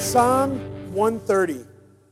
Psalm 130.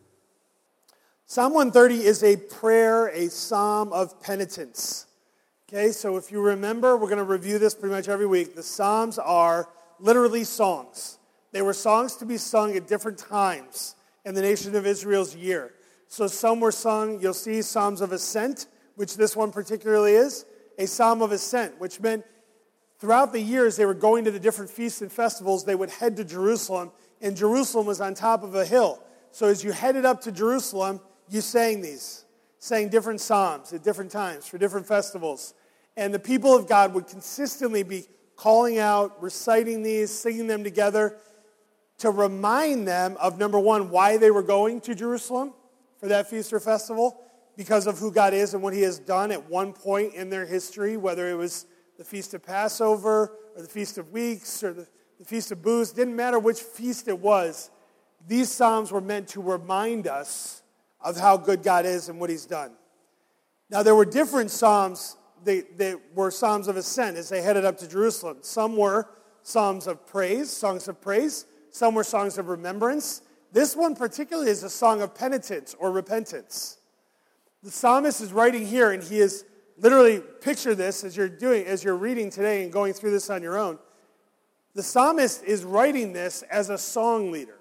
Psalm 130 is a prayer, a psalm of penitence. Okay, so if you remember, we're going to review this pretty much every week. The Psalms are literally songs. They were songs to be sung at different times in the nation of Israel's year. So some were sung, you'll see Psalms of Ascent, which this one particularly is, a Psalm of Ascent, which meant throughout the years they were going to the different feasts and festivals, they would head to Jerusalem, and Jerusalem was on top of a hill. So as you headed up to Jerusalem, you sang different psalms at different times for different festivals. And the people of God would consistently be calling out, reciting these, singing them together to remind them of, number one, why they were going to Jerusalem for that feast or festival, because of who God is and what he has done at one point in their history, whether it was the Feast of Passover or the Feast of Weeks or the Feast of Booths. Didn't matter which feast it was. These psalms were meant to remind us of how good God is and what he's done. Now, there were different psalms. They were psalms of ascent as they headed up to Jerusalem. Some were psalms of praise, songs of praise. Some were songs of remembrance. This one particularly is a song of penitence or repentance. The psalmist is writing here, and he is literally, picture this as you're reading today and going through this on your own. The psalmist is writing this as a song leader.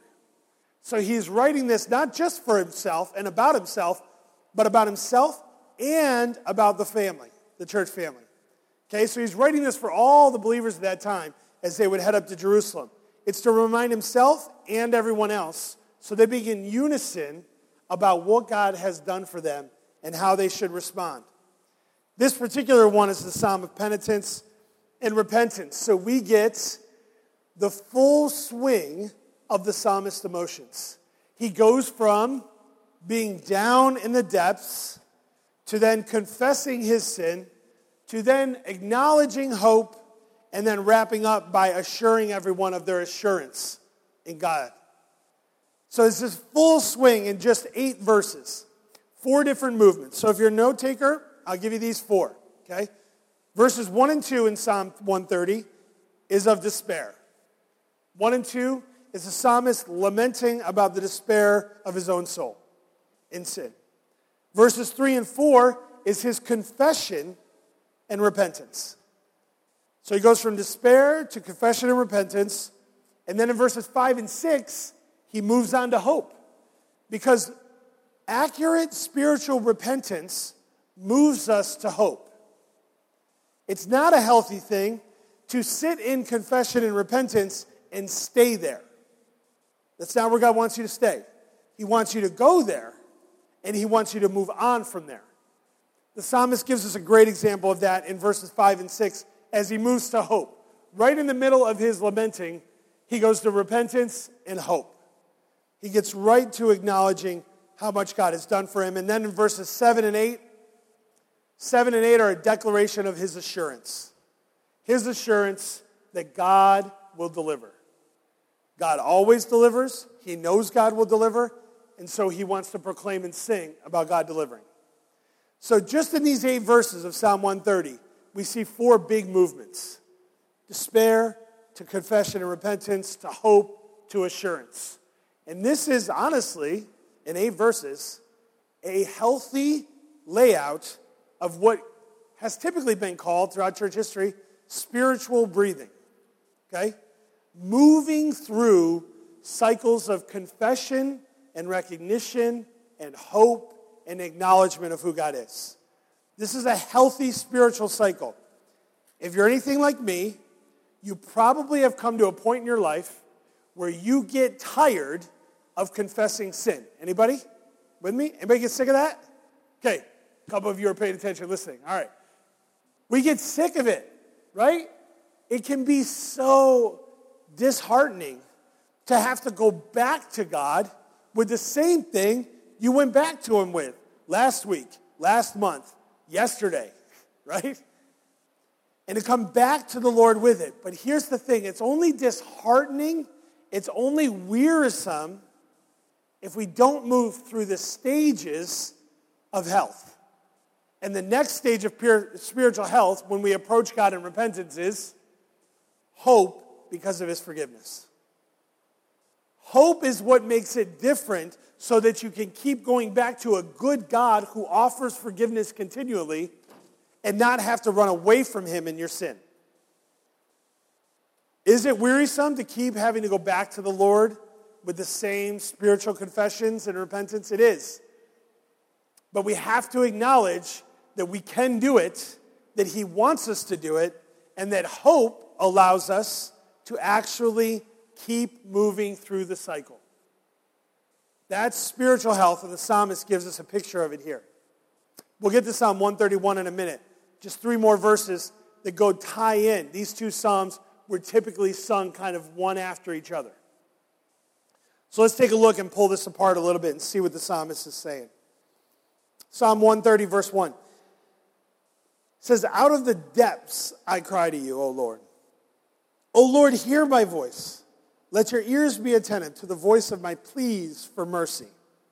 So he's writing this not just for himself and about himself, but about himself and about the family, the church family. Okay, so he's writing this for all the believers at that time as they would head up to Jerusalem. It's to remind himself and everyone else so they be in unison about what God has done for them and how they should respond. This particular one is the Psalm of Penitence and Repentance. So we get the full swing of the psalmist's emotions. He goes from being down in the depths to then confessing his sin, to then acknowledging hope, and then wrapping up by assuring everyone of their assurance in God. So it's this full swing in just 8 verses, 4 different movements. So if you're a note taker, I'll give you these 4, okay? Verses 1 and 2 in Psalm 130 is of despair. 1 and 2 is the psalmist lamenting about the despair of his own soul in sin. Verses 3 and 4 is his confession and repentance. So he goes from despair to confession and repentance, and then in verses 5 and 6, he moves on to hope. Because accurate spiritual repentance moves us to hope. It's not a healthy thing to sit in confession and repentance and stay there. That's not where God wants you to stay. He wants you to go there, and he wants you to move on from there. The psalmist gives us a great example of that in verses 5 and 6 as he moves to hope. Right in the middle of his lamenting, he goes to repentance and hope. He gets right to acknowledging how much God has done for him. And then in verses 7 and 8 are a declaration of his assurance. His assurance that God will deliver. God always delivers. He knows God will deliver. And so he wants to proclaim and sing about God delivering. So just in these 8 verses of Psalm 130, we see 4 big movements. Despair to confession and repentance to hope to assurance. And this is honestly, in 8 verses, a healthy layout of what has typically been called throughout church history spiritual breathing. Okay? Moving through cycles of confession and recognition and hope and acknowledgement of who God is. This is a healthy spiritual cycle. If you're anything like me, you probably have come to a point in your life where you get tired of confessing sin. Anybody with me? Anybody get sick of that? Okay, a couple of you are paying attention, listening. All right. We get sick of it, right? It can be so disheartening to have to go back to God with the same thing you went back to him with last week, last month, yesterday, right? And to come back to the Lord with it. But here's the thing, it's only disheartening, it's only wearisome if we don't move through the stages of health. And the next stage of pure spiritual health when we approach God in repentance is hope because of his forgiveness. Hope is what makes it different so that you can keep going back to a good God who offers forgiveness continually and not have to run away from him in your sin. Is it wearisome to keep having to go back to the Lord with the same spiritual confessions and repentance? It is. But we have to acknowledge that we can do it, that he wants us to do it, and that hope allows us to actually keep moving through the cycle. That's spiritual health, and the psalmist gives us a picture of it here. We'll get to Psalm 131 in a minute. Just 3 more verses that go tie in. These 2 psalms were typically sung kind of one after each other. So let's take a look and pull this apart a little bit and see what the psalmist is saying. Psalm 130, verse 1. It says, "Out of the depths I cry to you, O Lord. O Lord, hear my voice. Let your ears be attentive to the voice of my pleas for mercy."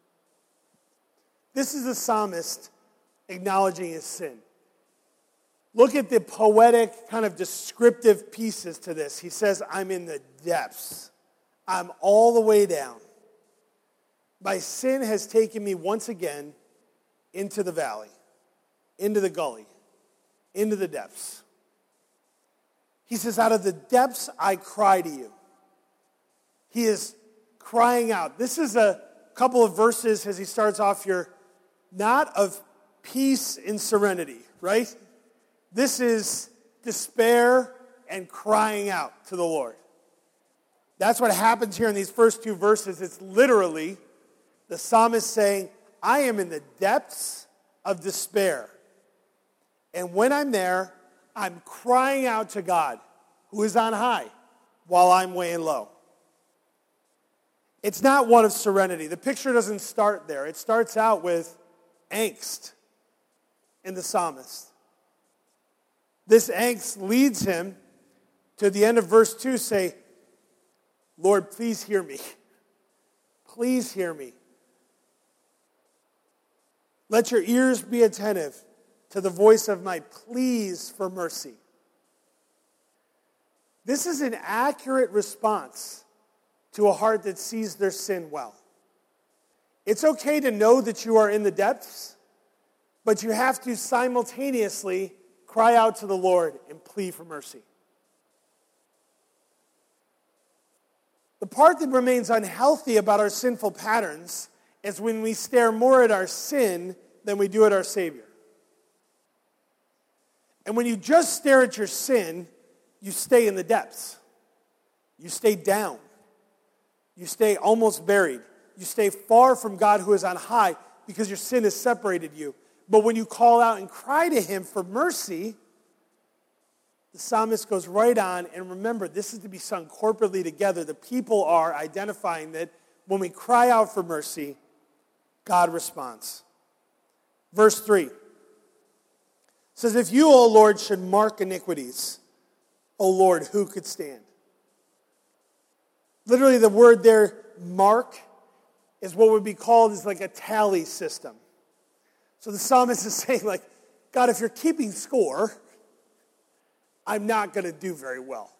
This is the psalmist acknowledging his sin. Look at the poetic, kind of descriptive pieces to this. He says, I'm in the depths. I'm all the way down. My sin has taken me once again into the valley, into the gully, into the depths. He says, out of the depths I cry to you. He is crying out. This is a couple of verses as he starts off here, not of peace and serenity, right? This is despair and crying out to the Lord. That's what happens here in these first 2 verses. It's literally the psalmist saying, I am in the depths of despair. And when I'm there, I'm crying out to God, who is on high, while I'm weighing low. It's not one of serenity. The picture doesn't start there. It starts out with angst in the psalmist. This angst leads him to the end of verse 2, say, Lord, please hear me. Please hear me. Let your ears be attentive to the voice of my pleas for mercy. This is an accurate response to a heart that sees their sin well. It's okay to know that you are in the depths, but you have to simultaneously cry out to the Lord and plead for mercy. The part that remains unhealthy about our sinful patterns is when we stare more at our sin than we do at our Savior. And when you just stare at your sin, you stay in the depths. You stay down. You stay almost buried. You stay far from God who is on high because your sin has separated you. But when you call out and cry to him for mercy, the psalmist goes right on, and remember, this is to be sung corporately together. The people are identifying that when we cry out for mercy, God responds. Verse 3 says, if you, O Lord, should mark iniquities, O Lord, who could stand? Literally, the word there, mark, is what would be called as like a tally system. So the psalmist is saying, like, God, if you're keeping score, I'm not going to do very well.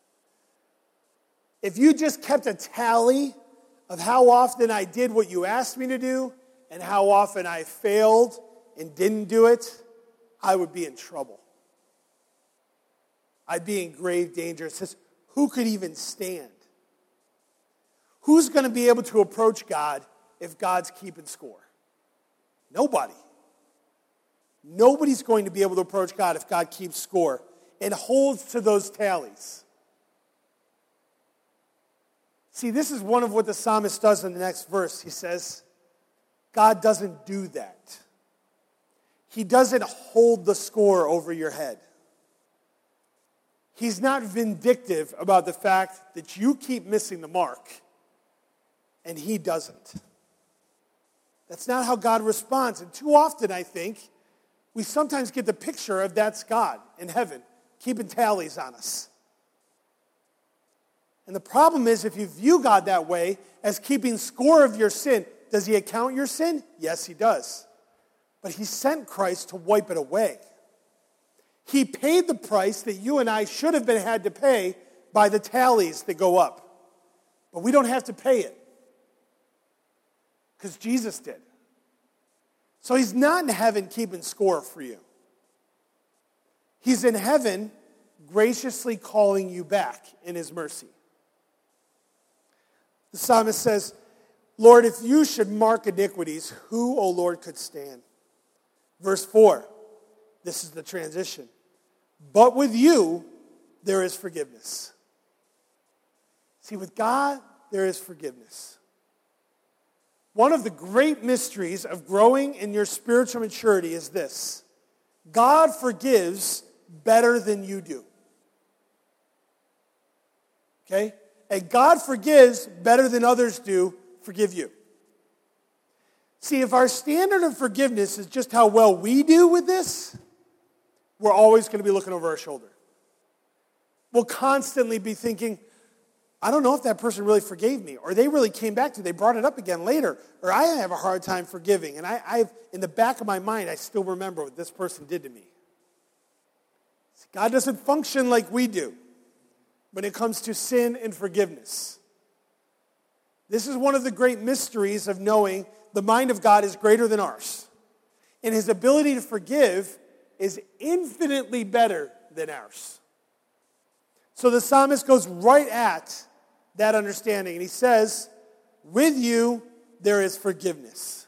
If you just kept a tally of how often I did what you asked me to do and how often I failed and didn't do it, I would be in trouble. I'd be in grave danger. It says, who could even stand? Who's going to be able to approach God if God's keeping score? Nobody. Nobody's going to be able to approach God if God keeps score and holds to those tallies. See, this is one of what the psalmist does in the next verse. He says, God doesn't do that. He doesn't hold the score over your head. He's not vindictive about the fact that you keep missing the mark and he doesn't. That's not how God responds. And too often, I think, we sometimes get the picture of that's God in heaven, keeping tallies on us. And the problem is, if you view God that way, as keeping score of your sin, does he account your sin? Yes, he does. But he sent Christ to wipe it away. He paid the price that you and I should have had to pay by the tallies that go up. But we don't have to pay it because Jesus did. So he's not in heaven keeping score for you. He's in heaven graciously calling you back in his mercy. The psalmist says, Lord, if you should mark iniquities, who, O Lord, could stand? Verse 4, this is the transition. But with you, there is forgiveness. See, with God, there is forgiveness. One of the great mysteries of growing in your spiritual maturity is this. God forgives better than you do. Okay? And God forgives better than others do forgive you. See, if our standard of forgiveness is just how well we do with this, we're always going to be looking over our shoulder. We'll constantly be thinking, I don't know if that person really forgave me, or they really came back to me, they brought it up again later, or I have a hard time forgiving, and I've in the back of my mind, I still remember what this person did to me. See, God doesn't function like we do when it comes to sin and forgiveness. This is one of the great mysteries of knowing the mind of God is greater than ours. And his ability to forgive is infinitely better than ours. So the psalmist goes right at that understanding. And he says, with you there is forgiveness.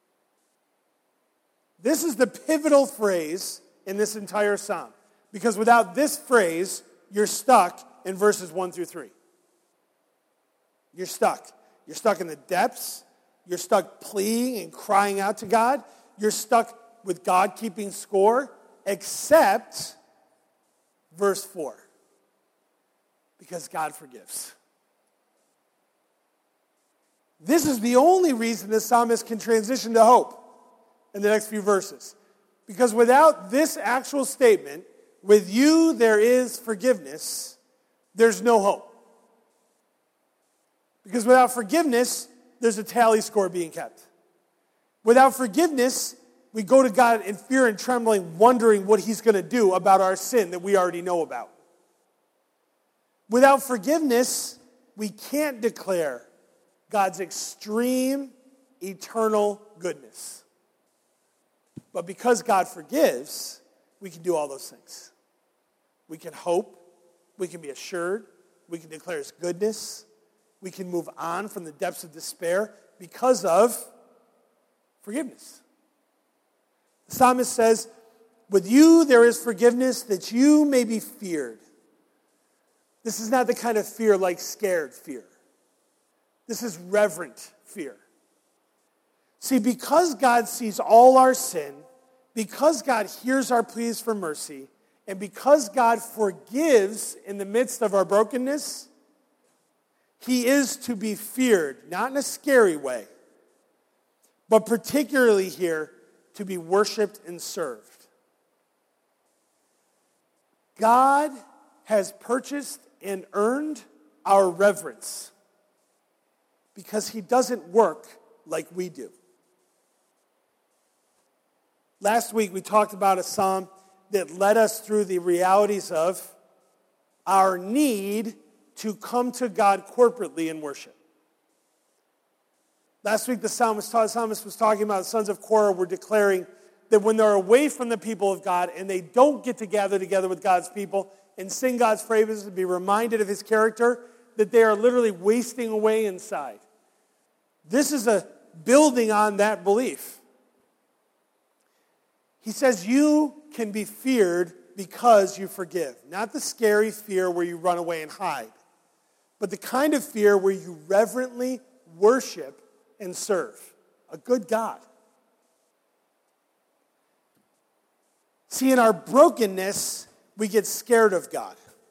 This is the pivotal phrase in this entire psalm. Because without this phrase, you're stuck in verses 1 through 3. You're stuck. You're stuck in the depths. You're stuck pleading and crying out to God. You're stuck with God keeping score, except verse 4. Because God forgives. This is the only reason the psalmist can transition to hope in the next few verses. Because without this actual statement, with you there is forgiveness, there's no hope. Because without forgiveness, there's a tally score being kept. Without forgiveness, we go to God in fear and trembling, wondering what he's going to do about our sin that we already know about. Without forgiveness, we can't declare God's extreme, eternal goodness. But because God forgives, we can do all those things. We can hope, we can be assured, we can declare his goodness, we can move on from the depths of despair because of forgiveness. The psalmist says, with you there is forgiveness that you may be feared. This is not the kind of fear like scared fear. This is reverent fear. See, because God sees all our sin, because God hears our pleas for mercy, and because God forgives in the midst of our brokenness, he is to be feared, not in a scary way, but particularly here, to be worshiped and served. God has purchased and earned our reverence because he doesn't work like we do. Last week we talked about a psalm that led us through the realities of our need to come to God corporately in worship. Last week the psalmist was talking about the sons of Korah were declaring that when they're away from the people of God and they don't get to gather together with God's people and sing God's praises and be reminded of his character, that they are literally wasting away inside. This is a building on that belief. He says you can be feared because you forgive. Not the scary fear where you run away and hide, but the kind of fear where you reverently worship and serve a good God. See, in our brokenness, we get scared of God.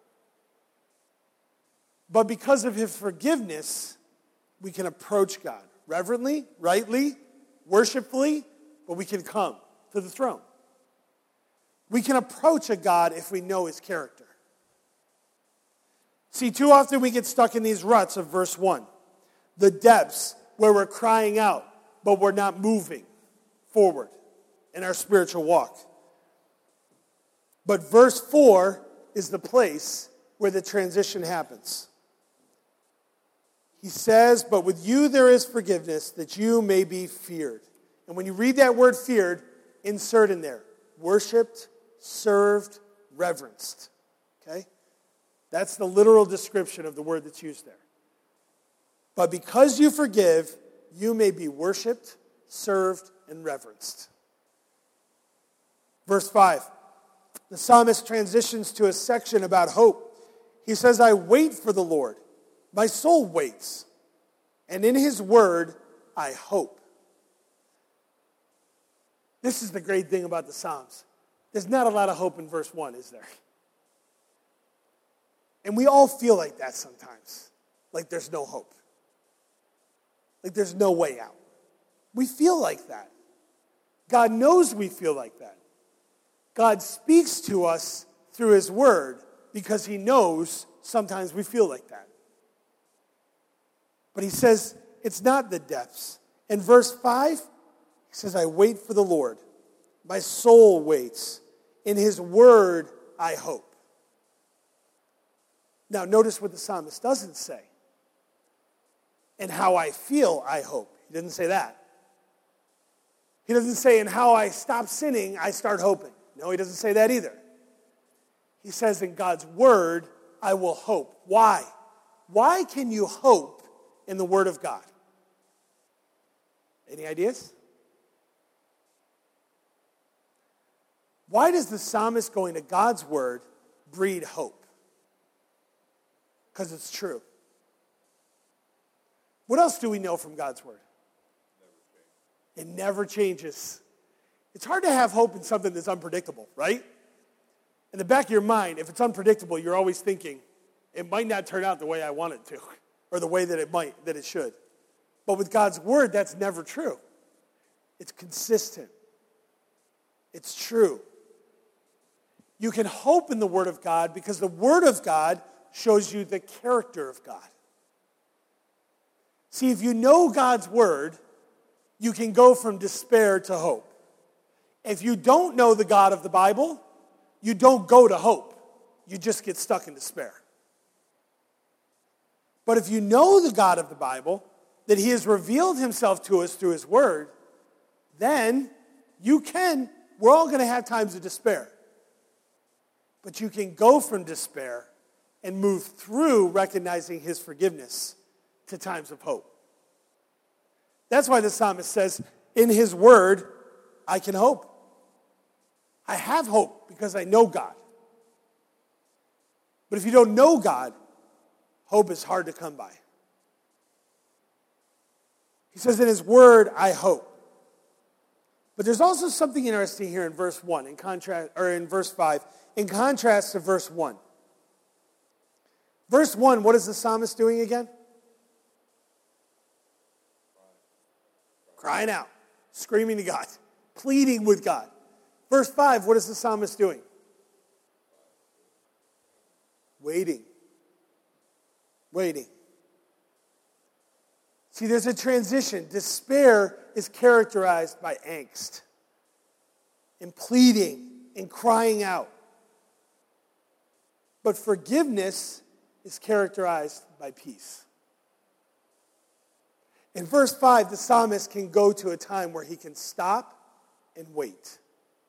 But because of his forgiveness, we can approach God reverently, rightly, worshipfully, but we can come to the throne. We can approach a God if we know his character. See, too often we get stuck in these ruts of verse 1. The depths where we're crying out, but we're not moving forward in our spiritual walk. But verse 4 is the place where the transition happens. He says, but with you there is forgiveness, that you may be feared. And when you read that word feared, insert in there, worshipped, served, reverenced. Okay? That's the literal description of the word that's used there. But because you forgive, you may be worshipped, served, and reverenced. Verse 5. The psalmist transitions to a section about hope. He says, I wait for the Lord. My soul waits, and in his word I hope. This is the great thing about the Psalms. There's not a lot of hope in verse 1, is there? And we all feel like that sometimes. Like there's no hope. Like there's no way out. We feel like that. God knows we feel like that. God speaks to us through his word because he knows sometimes we feel like that. But he says it's not the depths. In verse 5, he says, I wait for the Lord. My soul waits. In his word, I hope. Now, notice what the psalmist doesn't say. And how I feel, I hope. He doesn't say that. He doesn't say, in how I stop sinning, I start hoping. No, he doesn't say that either. He says, in God's word, I will hope. Why? Why can you hope in the word of God? Any ideas? Why does the psalmist going to God's word breed hope? Because it's true. What else do we know from God's word? It never changes. It's hard to have hope in something that's unpredictable, right? In the back of your mind, if it's unpredictable, you're always thinking, it might not turn out the way I want it to, or the way that it should. But with God's word, that's never true. It's consistent. It's true. You can hope in the word of God because the word of God shows you the character of God. See, if you know God's word, you can go from despair to hope. If you don't know the God of the Bible, you don't go to hope. You just get stuck in despair. But if you know the God of the Bible, that he has revealed himself to us through his word, then we're all going to have times of despair. But you can go from despair and move through recognizing his forgiveness to times of hope. That's why the psalmist says, in his word, I can hope. I have hope because I know God. But if you don't know God, hope is hard to come by. He says, in his word, I hope. But there's also something interesting here in verse 1, in verse 5, in contrast to verse 1. Verse 1, what is the psalmist doing again? Crying out, screaming to God, pleading with God. Verse 5, what is the psalmist doing? Waiting. Waiting. See, there's a transition. Despair is characterized by angst, and pleading, and crying out. But forgiveness is characterized by peace. In verse 5, the psalmist can go to a time where he can stop and wait.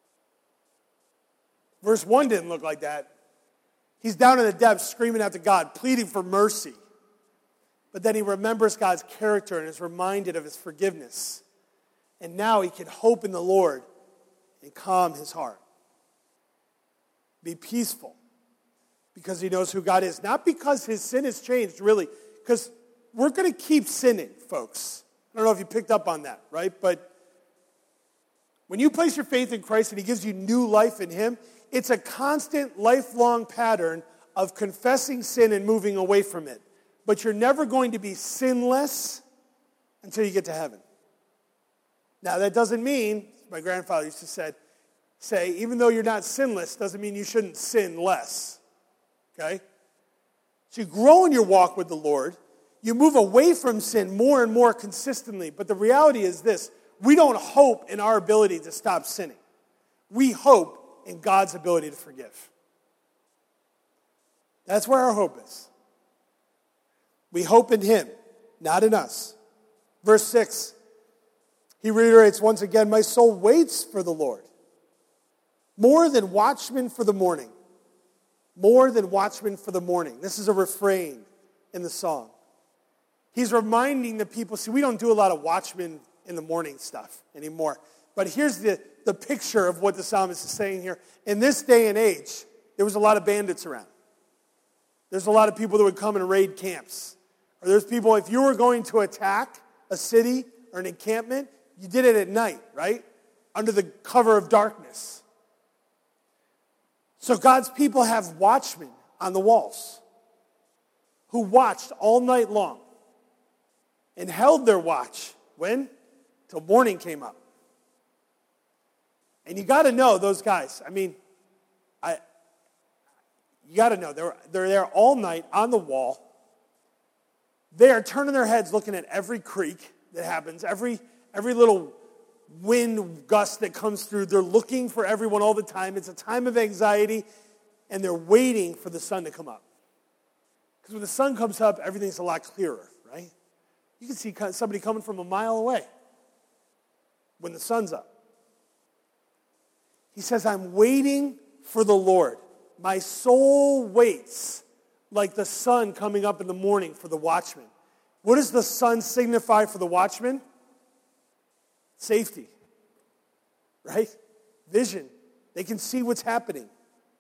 Verse 1 didn't look like that. He's down in the depths screaming out to God, pleading for mercy. But then he remembers God's character and is reminded of his forgiveness. And now he can hope in the Lord and calm his heart. Be peaceful because he knows who God is. Not because his sin has changed, really. Because we're going to keep sinning, folks. I don't know if you picked up on that, right? But when you place your faith in Christ and he gives you new life in him, it's a constant, lifelong pattern of confessing sin and moving away from it. But you're never going to be sinless until you get to heaven. Now, that doesn't mean, my grandfather used to say, even though you're not sinless, doesn't mean you shouldn't sin less. Okay? So you grow in your walk with the Lord. You move away from sin more and more consistently. But the reality is this: we don't hope in our ability to stop sinning. We hope in God's ability to forgive. That's where our hope is. We hope in him. not in us. Verse 6, he reiterates once again, my soul waits for the Lord, more than watchmen for the morning. More than watchmen for the morning. This is a refrain in the song. He's reminding the people, see, we don't do a lot of watchmen in the morning stuff anymore. But here's the picture of what the psalmist is saying here. In this day and age, there was a lot of bandits around. There's a lot of people that would come and raid camps. Or there's people, if you were going to attack a city or an encampment, you did it at night, right? Under the cover of darkness. So God's people have watchmen on the walls who watched all night long and held their watch. When? Till morning came up. And you got to know those guys. I mean, you got to know they're there all night on the wall. They are turning their heads looking at every creak that happens, every little wind gust that comes through. They're looking for everyone all the time. It's a time of anxiety, and they're waiting for the sun to come up. Because when the sun comes up, everything's a lot clearer, right? You can see somebody coming from a mile away when the sun's up. He says, I'm waiting for the Lord. My soul waits like the sun coming up in the morning for the watchman. What does the sun signify for the watchman? Safety, right? Vision. They can see what's happening.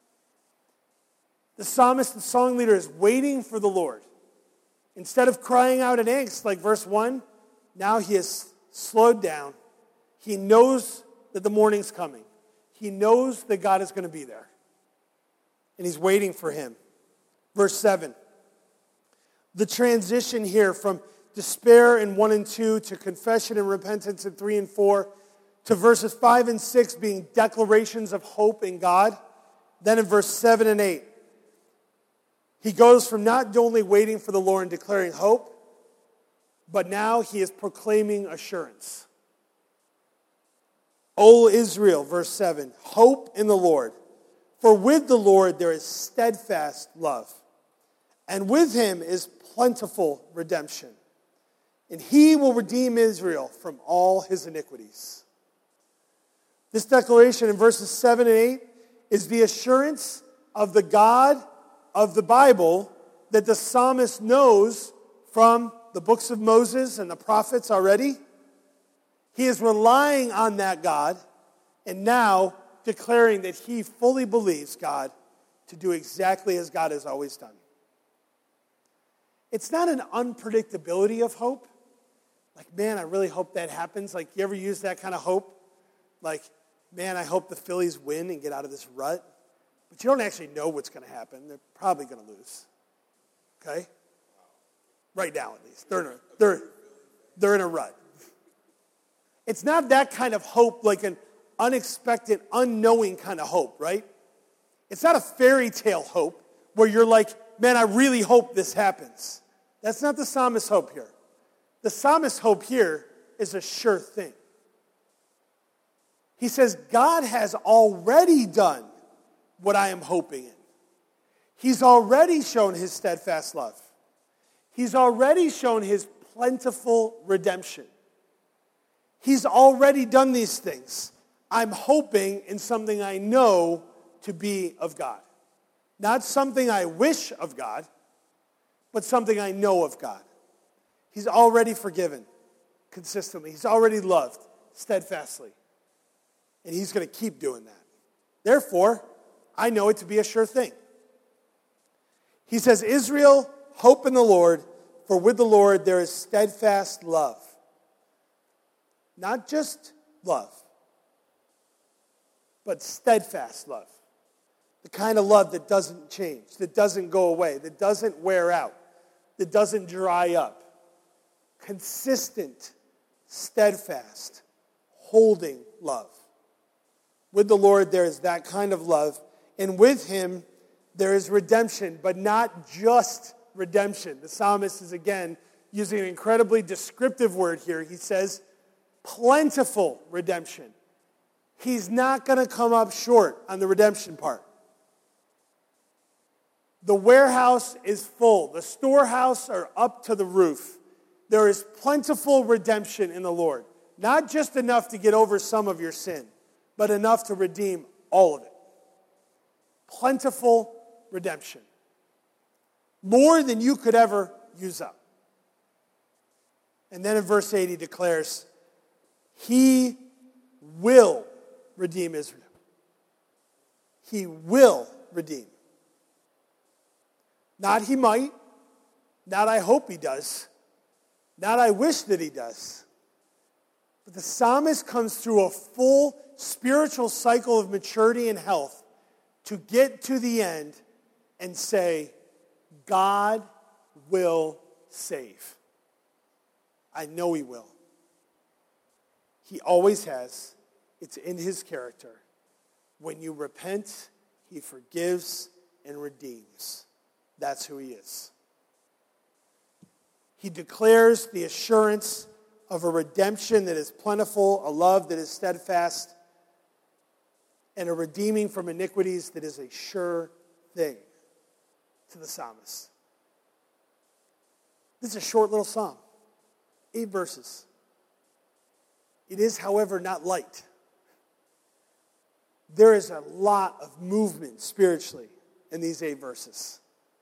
The psalmist, the song leader, is waiting for the Lord. Instead of crying out in angst like verse 1, now he has slowed down. He knows that the morning's coming. He knows that God is going to be there. And he's waiting for him. Verse 7. The transition here from despair in 1 and 2 to confession and repentance in 3 and 4 to verses 5 and 6 being declarations of hope in God. Then in verse 7 and 8, he goes from not only waiting for the Lord and declaring hope, but now he is proclaiming assurance. O Israel, verse 7, hope in the Lord. For with the Lord there is steadfast love, and with him is plentiful redemption. And he will redeem Israel from all his iniquities. This declaration in verses 7 and 8 is the assurance of the God of the Bible that the psalmist knows from the books of Moses and the prophets already. He is relying on that God and now declaring that he fully believes God to do exactly as God has always done. It's not an unpredictability of hope. Like, man, I really hope that happens. Like, you ever use that kind of hope? Like, man, I hope the Phillies win and get out of this rut. But you don't actually know what's going to happen. They're probably going to lose. Okay? Right now, at least. They're in a rut. It's not that kind of hope, like an unexpected, unknowing kind of hope, right? It's not a fairy tale hope where you're like, man, I really hope this happens. That's not the psalmist's hope here. The psalmist's hope here is a sure thing. He says, God has already done what I am hoping in. He's already shown his steadfast love. He's already shown his plentiful redemption. He's already done these things. I'm hoping in something I know to be of God. Not something I wish of God, but something I know of God. He's already forgiven consistently. He's already loved steadfastly. And he's going to keep doing that. Therefore, I know it to be a sure thing. He says, Israel, hope in the Lord, for with the Lord there is steadfast love. Not just love, but steadfast love. The kind of love that doesn't change, that doesn't go away, that doesn't wear out, that doesn't dry up. Consistent, steadfast, holding love. With the Lord there is that kind of love, and with him there is redemption, but not just redemption. The psalmist is again using an incredibly descriptive word here. He says, plentiful redemption. He's not going to come up short on the redemption part. The warehouse is full. The storehouse are up to the roof. There is plentiful redemption in the Lord. Not just enough to get over some of your sin, but enough to redeem all of it. Plentiful redemption. More than you could ever use up. And then in verse 8 he declares, he will redeem Israel. He will redeem. Not he might, not I hope he does, not I wish that he does. But the psalmist comes through a full spiritual cycle of maturity and health to get to the end and say, God will save. I know he will. He always has. It's in his character. When you repent, he forgives and redeems. That's who he is. He declares the assurance of a redemption that is plentiful, a love that is steadfast, and a redeeming from iniquities that is a sure thing to the psalmist. This is a short little psalm, 8 verses. It is, however, not light. There is a lot of movement spiritually in these 8 verses.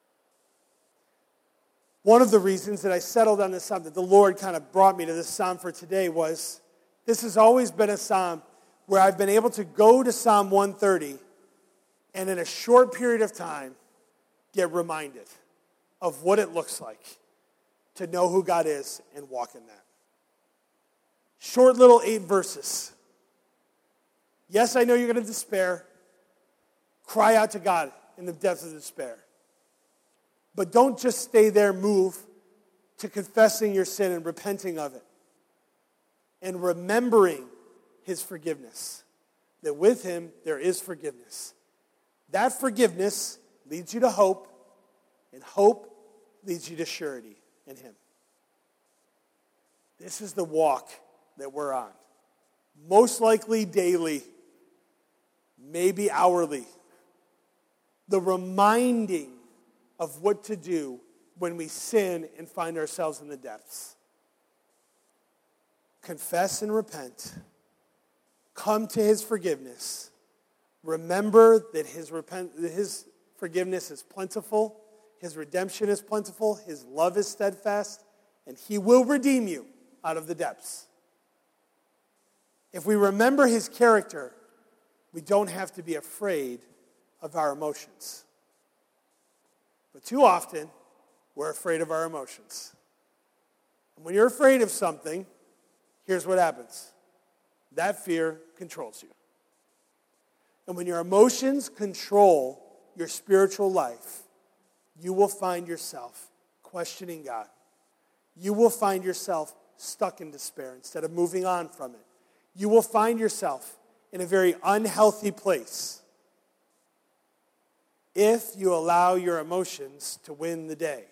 One of the reasons that I settled on this psalm, that the Lord kind of brought me to this psalm for today, was this has always been a psalm where I've been able to go to Psalm 130 and in a short period of time get reminded of what it looks like to know who God is and walk in that. Short little 8 verses. Yes, I know you're going to despair. Cry out to God in the depths of despair. But don't just stay there, move to confessing your sin and repenting of it. And remembering his forgiveness. That with him there is forgiveness. That forgiveness leads you to hope. And hope leads you to surety in him. This is the walk that we're on. Most likely daily. Maybe hourly. The reminding of what to do when we sin and find ourselves in the depths. Confess and repent. Come to his forgiveness. Remember that his forgiveness is plentiful. His redemption is plentiful. His love is steadfast. And he will redeem you out of the depths. If we remember his character, we don't have to be afraid of our emotions. But too often, we're afraid of our emotions. And when you're afraid of something, here's what happens. That fear controls you. And when your emotions control your spiritual life, you will find yourself questioning God. You will find yourself stuck in despair instead of moving on from it. You will find yourself in a very unhealthy place if you allow your emotions to win the day.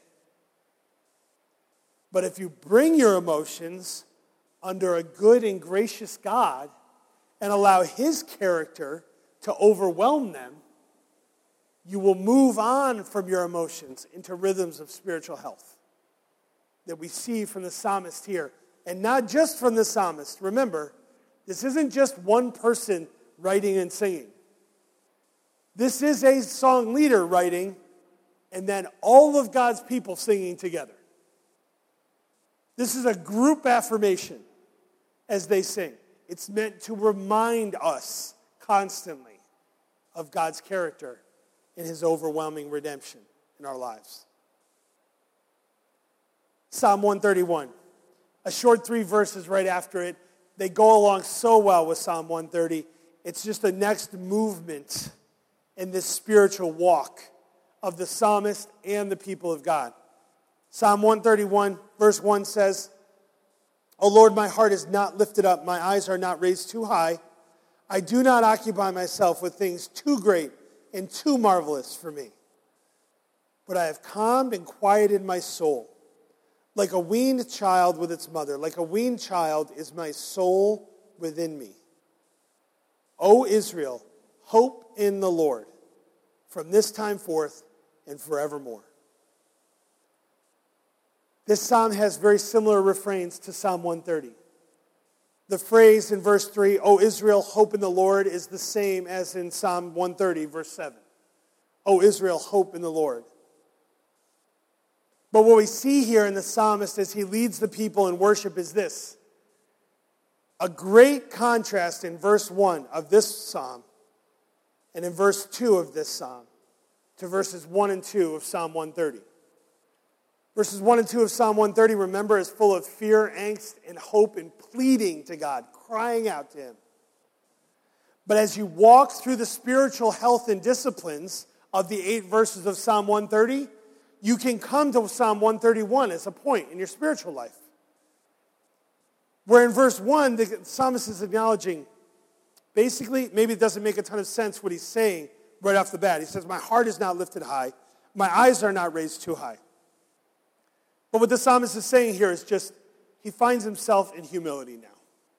But if you bring your emotions under a good and gracious God and allow his character to overwhelm them, you will move on from your emotions into rhythms of spiritual health that we see from the psalmist here. And not just from the psalmist. Remember, this isn't just one person writing and singing. This is a song leader writing, and then all of God's people singing together. This is a group affirmation as they sing. It's meant to remind us constantly of God's character and his overwhelming redemption in our lives. Psalm 131. A short 3 verses right after it. They go along so well with Psalm 130. It's just the next movement in this spiritual walk of the psalmist and the people of God. Psalm 131, verse 1 says, O Lord, my heart is not lifted up, my eyes are not raised too high. I do not occupy myself with things too great and too marvelous for me. But I have calmed and quieted my soul. Like a weaned child with its mother, like a weaned child is my soul within me. O Israel, hope in the Lord from this time forth and forevermore. This psalm has very similar refrains to Psalm 130. The phrase in verse 3, O Israel, hope in the Lord, is the same as in Psalm 130, verse 7. O Israel, hope in the Lord. But what we see here in the psalmist as he leads the people in worship is this. A great contrast in verse 1 of this psalm and in verse 2 of this psalm to verses 1 and 2 of Psalm 130. Verses 1 and 2 of Psalm 130, remember, is full of fear, angst, and hope and pleading to God, crying out to Him. But as you walk through the spiritual health and disciplines of the 8 verses of Psalm 130, you can come to Psalm 131 as a point in your spiritual life. Where in verse 1, the psalmist is acknowledging, basically, maybe it doesn't make a ton of sense what he's saying right off the bat. He says, my heart is not lifted high, my eyes are not raised too high. But what the psalmist is saying here is just, he finds himself in humility now.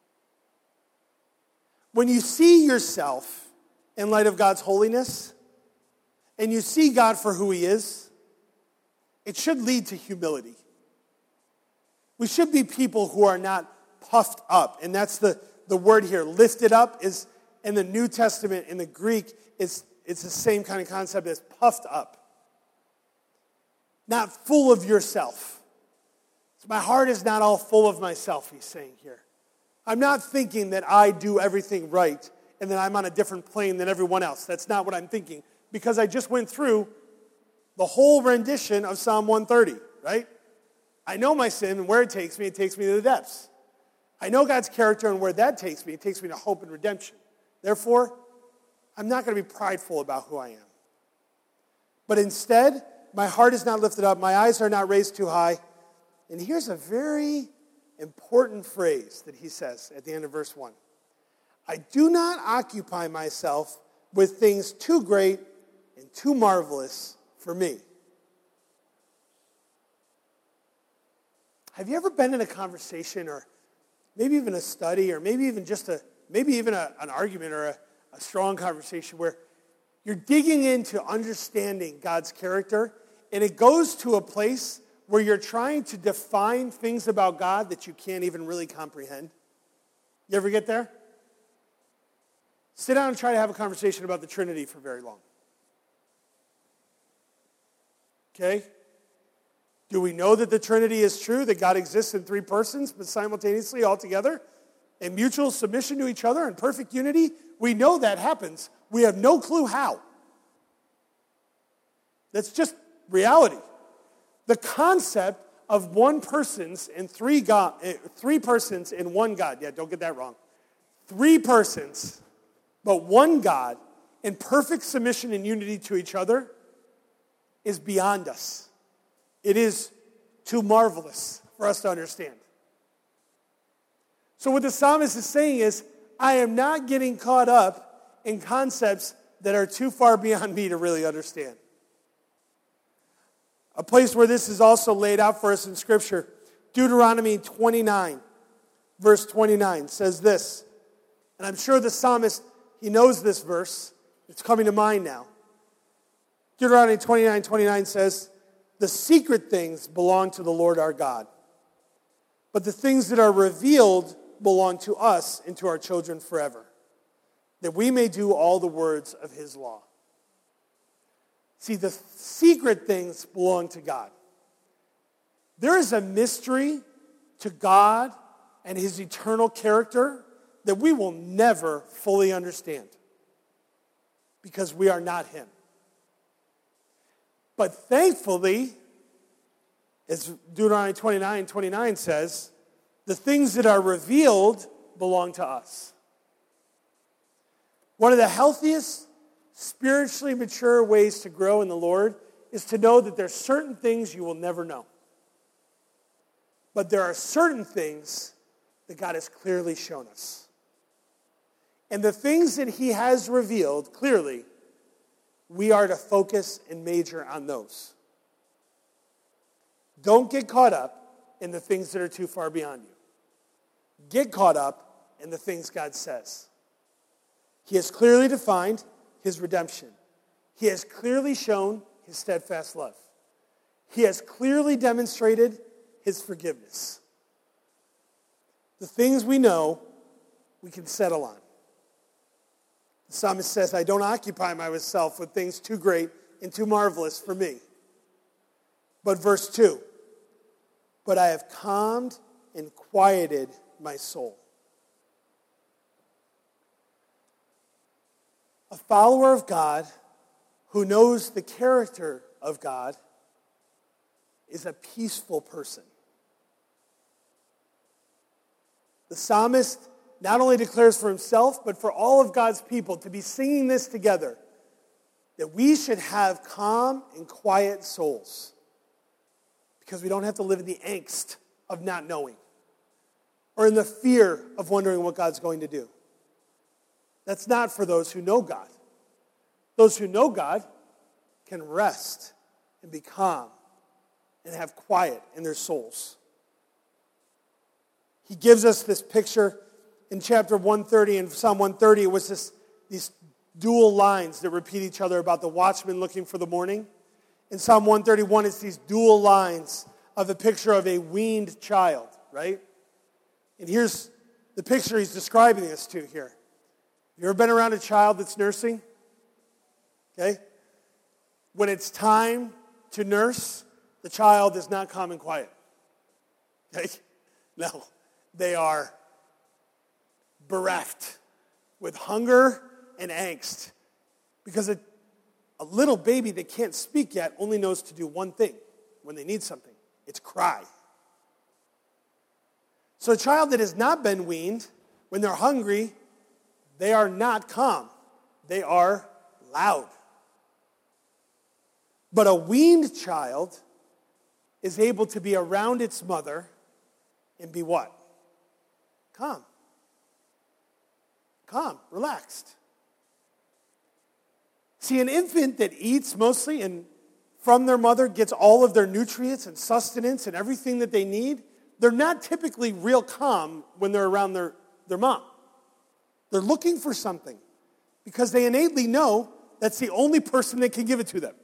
When you see yourself in light of God's holiness, and you see God for who He is, it should lead to humility. We should be people who are not puffed up. And that's the word here. Lifted up is, in the New Testament, in the Greek, it's the same kind of concept as puffed up. Not full of yourself. So my heart is not all full of myself, he's saying here. I'm not thinking that I do everything right and that I'm on a different plane than everyone else. That's not what I'm thinking. Because I just went through the whole rendition of Psalm 130, right? I know my sin and where it takes me to the depths. I know God's character and where that takes me. It takes me to hope and redemption. Therefore, I'm not going to be prideful about who I am. But instead, my heart is not lifted up. My eyes are not raised too high. And here's a very important phrase that he says at the end of verse 1. I do not occupy myself with things too great and too marvelous for me. Have you ever been in a conversation or maybe even a study or maybe even an argument or a strong conversation where you're digging into understanding God's character and it goes to a place where you're trying to define things about God that you can't even really comprehend? You ever get there? Sit down and try to have a conversation about the Trinity for very long. Okay? Do we know that the Trinity is true, that God exists in 3 persons, but simultaneously all together, in mutual submission to each other in perfect unity? We know that happens. We have no clue how. That's just reality. The concept of one persons and 3 persons in one God. Yeah, don't get that wrong. 3 persons, but one God in perfect submission and unity to each other is beyond us. It is too marvelous for us to understand. So what the psalmist is saying is, I am not getting caught up in concepts that are too far beyond me to really understand. A place where this is also laid out for us in Scripture, Deuteronomy 29, verse 29 says this. And I'm sure the psalmist, he knows this verse. It's coming to mind now. Deuteronomy 29:29 says, the secret things belong to the Lord our God, but the things that are revealed belong to us and to our children forever, that we may do all the words of His law. See, the secret things belong to God. There is a mystery to God and His eternal character that we will never fully understand because we are not Him. But thankfully, as Deuteronomy 29:29 says, the things that are revealed belong to us. One of the healthiest, spiritually mature ways to grow in the Lord is to know that there are certain things you will never know. But there are certain things that God has clearly shown us. And the things that He has revealed clearly, we are to focus and major on those. Don't get caught up in the things that are too far beyond you. Get caught up in the things God says. He has clearly defined His redemption. He has clearly shown His steadfast love. He has clearly demonstrated his forgiveness. The things we know, we can settle on. The psalmist says, I don't occupy myself with things too great and too marvelous for me. But verse 2, but I have calmed and quieted my soul. A follower of God who knows the character of God is a peaceful person. The psalmist not only declares for himself, but for all of God's people to be singing this together, that we should have calm and quiet souls because we don't have to live in the angst of not knowing or in the fear of wondering what God's going to do. That's not for those who know God. Those who know God can rest and be calm and have quiet in their souls. He gives us this picture in chapter 130 and Psalm 130. It was these dual lines that repeat each other about the watchman looking for the morning. In Psalm 131, it's these dual lines of a picture of a weaned child, right? And here's the picture he's describing this to here. You ever been around a child that's nursing? Okay? When it's time to nurse, the child is not calm and quiet. Okay? No. They are bereft with hunger and angst because a little baby that can't speak yet only knows to do one thing when they need something. It's cry. So a child that has not been weaned, when they're hungry, they are not calm. They are loud. But a weaned child is able to be around its mother and be what? Calm. Calm, relaxed. See, an infant that eats mostly and from their mother gets all of their nutrients and sustenance and everything that they need, they're not typically real calm when they're around their mom. They're looking for something because they innately know that's the only person that can give it to them.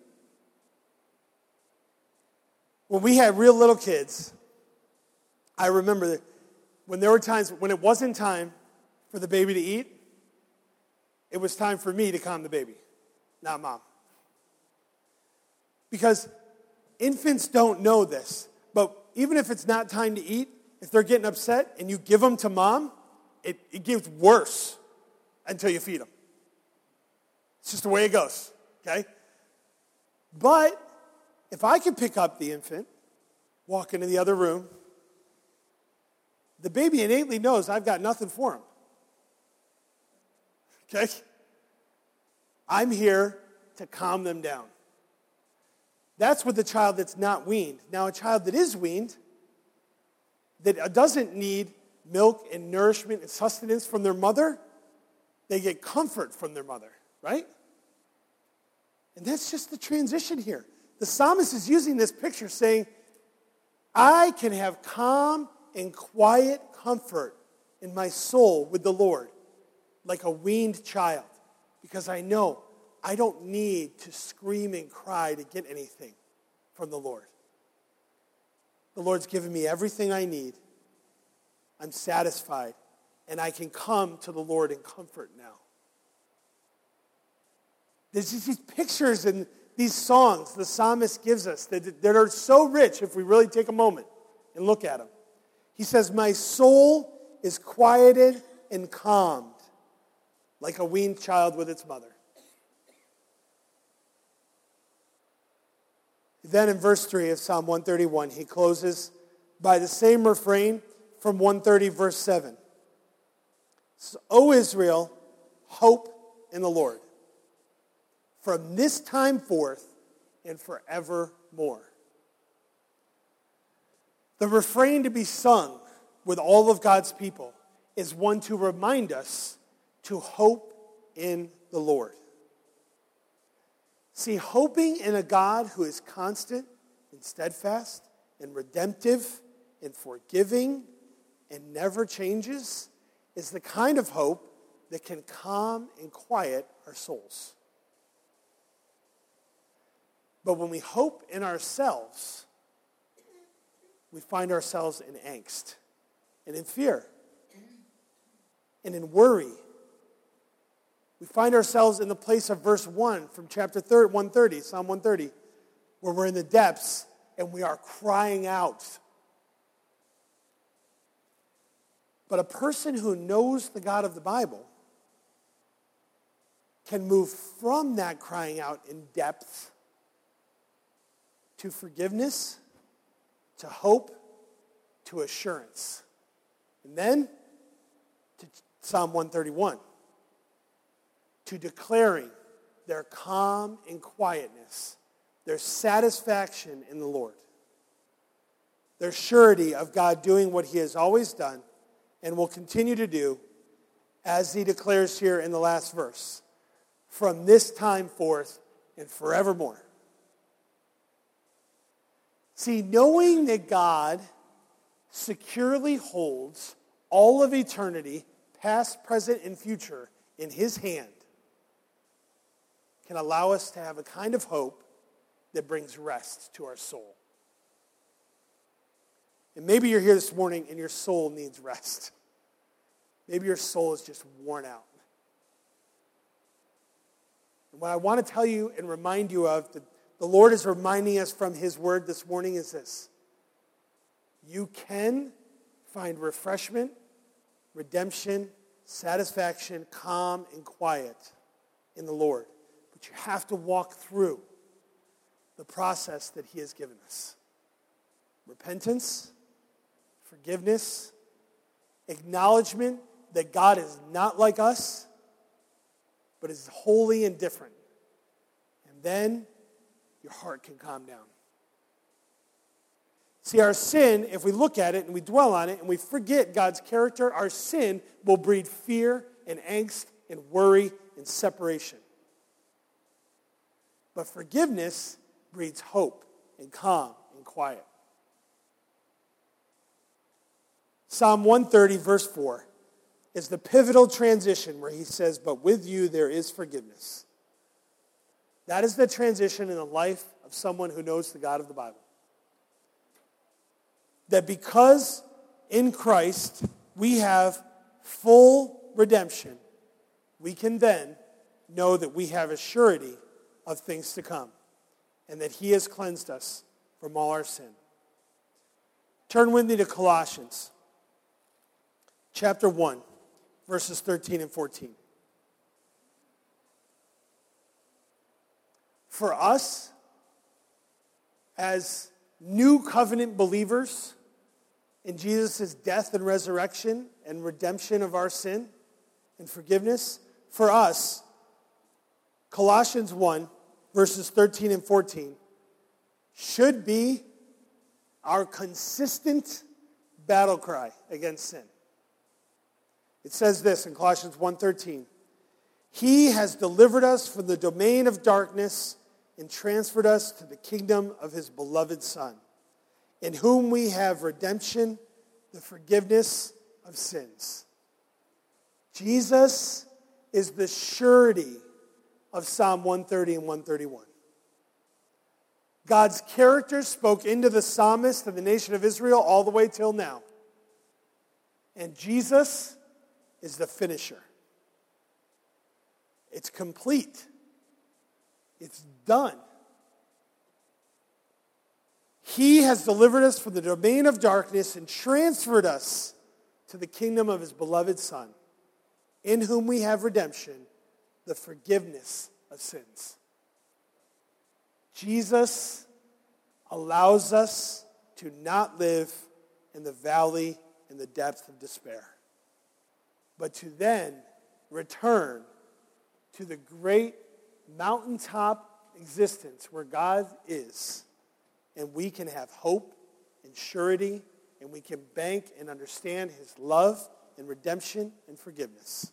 When we had real little kids, I remember that when there were times when it wasn't time for the baby to eat, it was time for me to calm the baby, not mom. Because infants don't know this, but even if it's not time to eat, if they're getting upset and you give them to mom, it gets worse until you feed them. It's just the way it goes, okay? But if I can pick up the infant, walk into the other room, the baby innately knows I've got nothing for him. Okay? I'm here to calm them down. That's with the child that's not weaned. Now, a child that is weaned, that doesn't need milk and nourishment and sustenance from their mother, they get comfort from their mother, right? And that's just the transition here. The psalmist is using this picture saying, I can have calm and quiet comfort in my soul with the Lord like a weaned child because I know I don't need to scream and cry to get anything from the Lord. The Lord's given me everything I need. I'm satisfied, and I can come to the Lord in comfort now. There's just these pictures and these songs the psalmist gives us that are so rich if we really take a moment and look at them. He says, my soul is quieted and calmed like a weaned child with its mother. Then in verse 3 of Psalm 131, he closes by the same refrain from 130 verse 7. So, O Israel, hope in the Lord from this time forth and forevermore. The refrain to be sung with all of God's people is one to remind us to hope in the Lord. See, hoping in a God who is constant and steadfast and redemptive and forgiving and never changes is the kind of hope that can calm and quiet our souls. But when we hope in ourselves, we find ourselves in angst and in fear and in worry. We find ourselves in the place of verse 1 from chapter 130, Psalm 130, where we're in the depths and we are crying out. But a person who knows the God of the Bible can move from that crying out in depth to forgiveness, to hope, to assurance. And then to Psalm 131, to declaring their calm and quietness, their satisfaction in the Lord, their surety of God doing what he has always done and will continue to do, as he declares here in the last verse, from this time forth and forevermore. See, knowing that God securely holds all of eternity, past, present, and future, in his hand, can allow us to have a kind of hope that brings rest to our soul. And maybe you're here this morning and your soul needs rest. Maybe your soul is just worn out. And what I want to tell you and remind you of, that the Lord is reminding us from his word this morning, is this. You can find refreshment, redemption, satisfaction, calm, and quiet in the Lord. But you have to walk through the process that he has given us. Repentance, forgiveness, acknowledgement that God is not like us, but is holy and different. And then your heart can calm down. See, our sin, if we look at it and we dwell on it and we forget God's character, our sin will breed fear and angst and worry and separation. But forgiveness breeds hope and calm and quiet. Psalm 130, verse 4, is the pivotal transition where he says, but with you there is forgiveness. That is the transition in the life of someone who knows the God of the Bible. That because in Christ we have full redemption, we can then know that we have a surety of things to come and that he has cleansed us from all our sin. Turn with me to Colossians chapter 1, verses 13 and 14. For us, as new covenant believers in Jesus' death and resurrection and redemption of our sin and forgiveness, for us, Colossians 1, verses 13 and 14, should be our consistent battle cry against sin. It says this in Colossians 1:13, he has delivered us from the domain of darkness and transferred us to the kingdom of his beloved Son, in whom we have redemption, the forgiveness of sins. Jesus is the surety of Psalm 130 and 131. God's character spoke into the psalmist and the nation of Israel all the way till now. And Jesus is the finisher. It's complete. It's done. He has delivered us from the domain of darkness and transferred us to the kingdom of his beloved Son, in whom we have redemption, the forgiveness of sins. Jesus allows us to not live in the valley in the depth of despair, but to then return to the great mountaintop existence where God is, and we can have hope and surety, and we can bank and understand his love and redemption and forgiveness.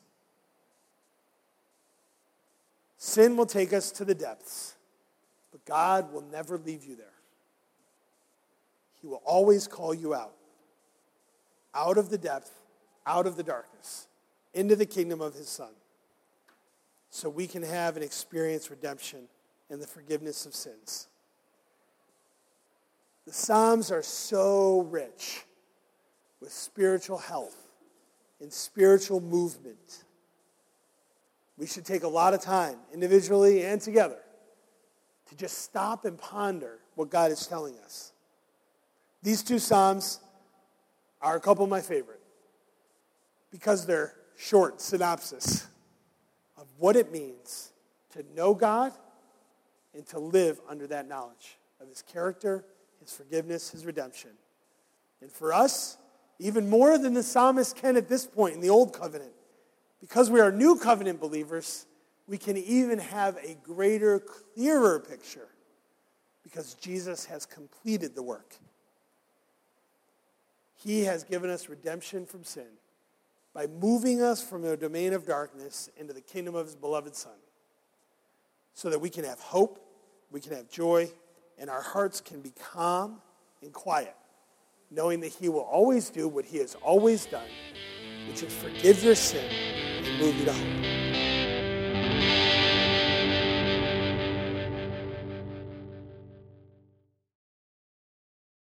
Sin will take us to the depths, but God will never leave you there. He will always call you out of the depth, out of the darkness, into the kingdom of his Son, so we can have and experience redemption and the forgiveness of sins. The Psalms are so rich with spiritual health and spiritual movement. We should take a lot of time, individually and together, to just stop and ponder what God is telling us. These two Psalms are a couple of my favorite because they're short synopsis of what it means to know God and to live under that knowledge of his character, his forgiveness, his redemption. And for us, even more than the psalmist can at this point in the Old Covenant, because we are new covenant believers, we can even have a greater, clearer picture because Jesus has completed the work. He has given us redemption from sin by moving us from the domain of darkness into the kingdom of his beloved Son, so that we can have hope, we can have joy, and our hearts can be calm and quiet, knowing that he will always do what he has always done, which is forgive your sin and move you to hope.